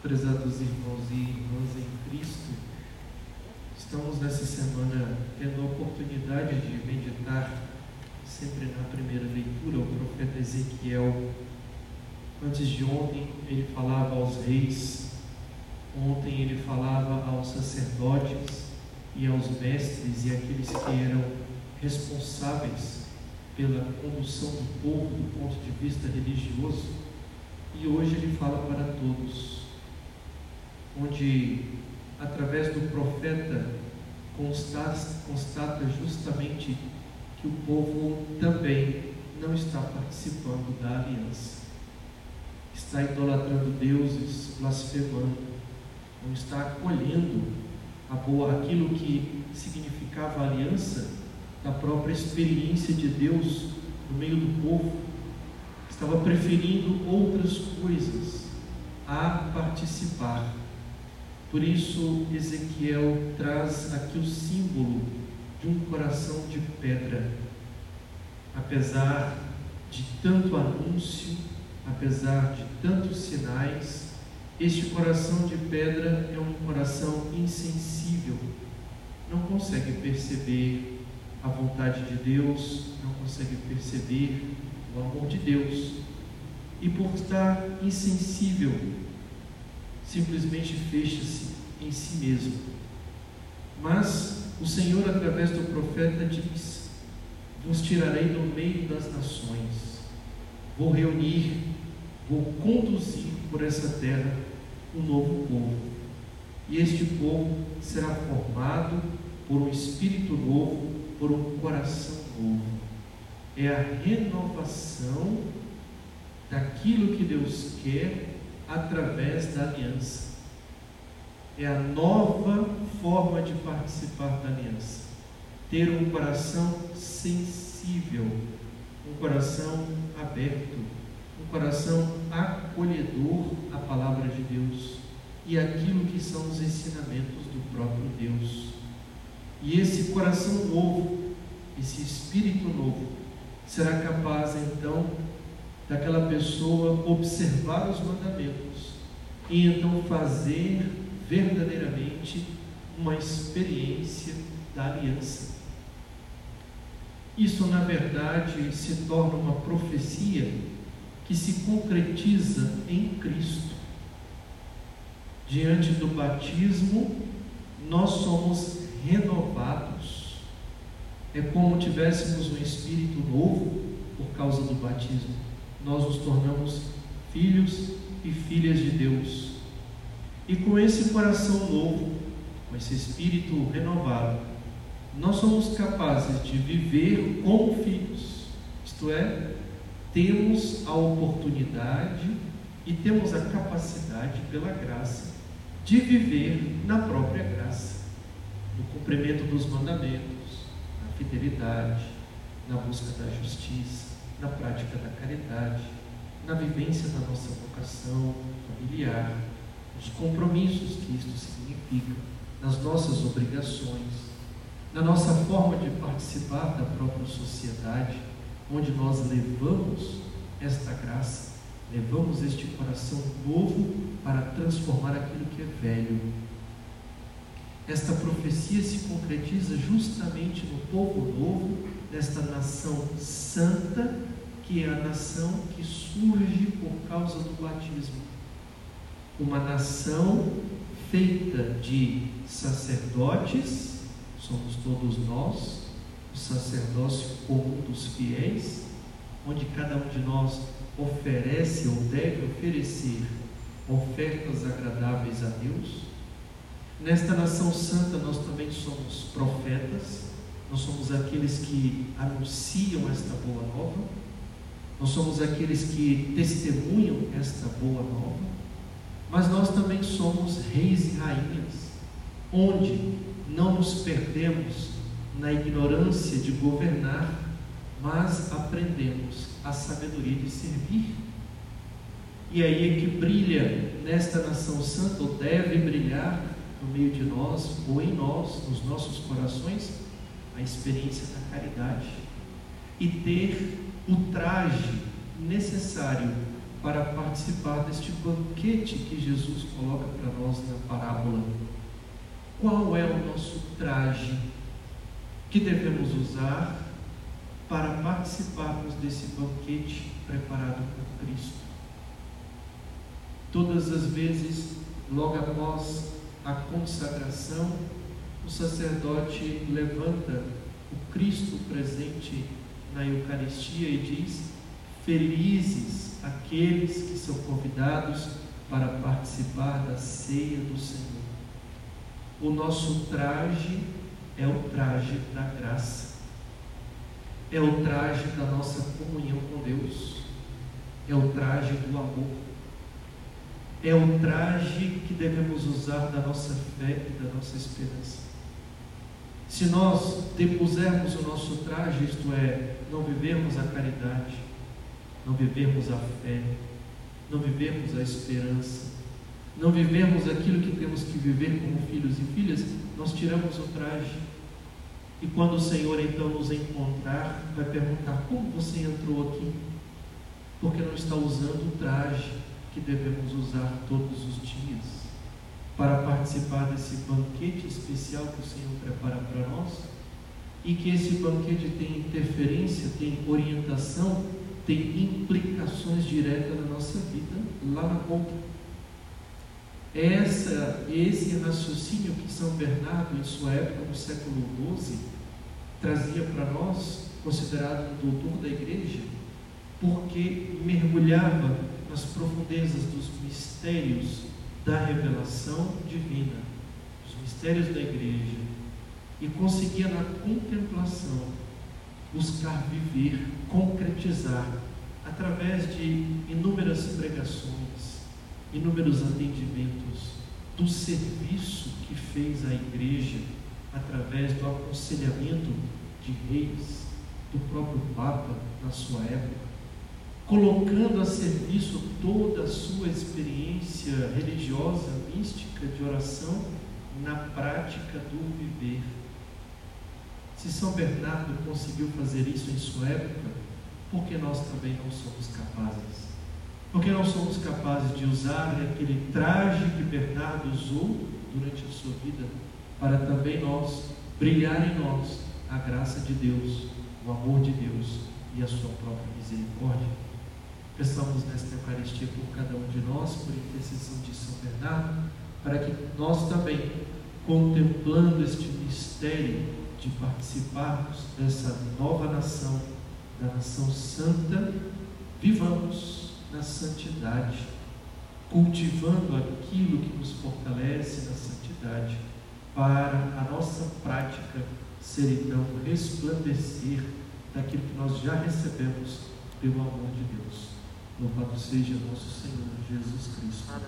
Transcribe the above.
Prezados irmãos e irmãs em Cristo, estamos nessa semana tendo a oportunidade de meditar sempre na primeira leitura, o profeta Ezequiel. Antes de ontem ele falava aos reis, ontem ele falava aos sacerdotes e aos mestres e aqueles que eram responsáveis pela condução do povo do ponto de vista religioso, e hoje ele fala para todos, onde através do profeta constata justamente que o povo também não está participando da aliança, está idolatrando deuses, blasfemando, não está acolhendo aquilo que significava a aliança da própria experiência de Deus no meio do povo, estava preferindo outras coisas a participar. Por isso Ezequiel traz aqui o símbolo de um coração de pedra. Apesar de tanto anúncio, apesar de tantos sinais, este coração de pedra é um coração insensível, não consegue perceber a vontade de Deus, não consegue perceber o amor de Deus, e por estar insensível, simplesmente fecha-se em si mesmo. Mas o Senhor, através do profeta, diz: vos tirarei do meio das nações, vou reunir, vou conduzir por essa terra um novo povo, e este povo será formado por um espírito novo, por um coração novo. É a renovação daquilo que Deus quer através da aliança. É a nova forma de participar da aliança. Ter um coração sensível, um coração aberto, um coração acolhedor à palavra de Deus e aquilo que são os ensinamentos do próprio Deus. E esse coração novo, esse espírito novo, será capaz então daquela pessoa observar os mandamentos e então fazer verdadeiramente uma experiência da aliança. Isso, na verdade, se torna uma profecia que se concretiza em Cristo. Diante do batismo, nós somos renovados. É como tivéssemos um espírito novo por causa do batismo. Nós nos tornamos filhos e filhas de Deus. E com esse coração novo, com esse espírito renovado, nós somos capazes de viver como filhos. Isto é, temos a oportunidade e temos a capacidade, pela graça, de viver na própria graça, no cumprimento dos mandamentos, na fidelidade, na busca da justiça, na prática da caridade, na vivência da nossa vocação familiar, nos compromissos que isto significa, nas nossas obrigações, na nossa forma de participar da própria sociedade, onde nós levamos esta graça, levamos este coração novo para transformar aquilo que é velho. Esta profecia se concretiza justamente no povo novo, nesta nação santa, que é a nação que surge por causa do batismo. Uma nação feita de sacerdotes, somos todos nós, o sacerdócio comum dos fiéis, onde cada um de nós oferece ou deve oferecer ofertas agradáveis a Deus. Nesta nação santa nós também somos profetas, nós somos aqueles que anunciam esta boa nova, nós somos aqueles que testemunham esta boa nova, mas nós também somos reis e rainhas, onde não nos perdemos na ignorância de governar, mas aprendemos a sabedoria de servir. E aí é que brilha nesta nação santa, ou deve brilhar no meio de nós, ou em nós, nos nossos corações, a experiência da caridade, e ter o traje necessário para participar deste banquete que Jesus coloca para nós na parábola. Qual é o nosso traje que devemos usar para participarmos desse banquete preparado por Cristo? Todas as vezes, logo após a consagração, o sacerdote levanta o Cristo presente na Eucaristia e diz: felizes aqueles que são convidados para participar da ceia do Senhor. O nosso traje é o traje da graça, é o traje da nossa comunhão com Deus, é o traje do amor, é o traje que devemos usar da nossa fé e da nossa esperança. Se nós depusermos o nosso traje, isto é, não vivermos a caridade, não vivermos a fé, não vivermos a esperança, não vivermos aquilo que temos que viver como filhos e filhas, nós tiramos o traje. E quando o Senhor então nos encontrar, vai perguntar: como você entrou aqui? Porque não está usando o traje que devemos usar todos os dias para participar desse banquete especial que o Senhor prepara para nós, e que esse banquete tem interferência, tem orientação, tem implicações diretas na nossa vida lá na ponta. Esse raciocínio que São Bernardo, em sua época, no século XII, trazia para nós, considerado um doutor da Igreja, porque mergulhava nas profundezas dos mistérios da revelação divina, os mistérios da Igreja, e conseguia na contemplação buscar viver, concretizar, através de inúmeras pregações, inúmeros atendimentos, do serviço que fez a Igreja através do aconselhamento de reis, do próprio Papa na sua época, colocando a serviço toda a sua experiência religiosa, mística, de oração, na prática do viver. Se São Bernardo conseguiu fazer isso em sua época, por que nós também não somos capazes? Por que não somos capazes de usar aquele traje que Bernardo usou durante a sua vida, para também nós, brilhar em nós a graça de Deus, o amor de Deus e a sua própria misericórdia? Peçamos nesta Eucaristia por cada um de nós, por intercessão de São Bernardo, para que nós também, contemplando este mistério de participarmos dessa nova nação, da nação santa, vivamos na santidade, cultivando aquilo que nos fortalece na santidade, para a nossa prática ser então resplandecer daquilo que nós já recebemos pelo amor de Deus. Louvado seja nosso Senhor Jesus Cristo.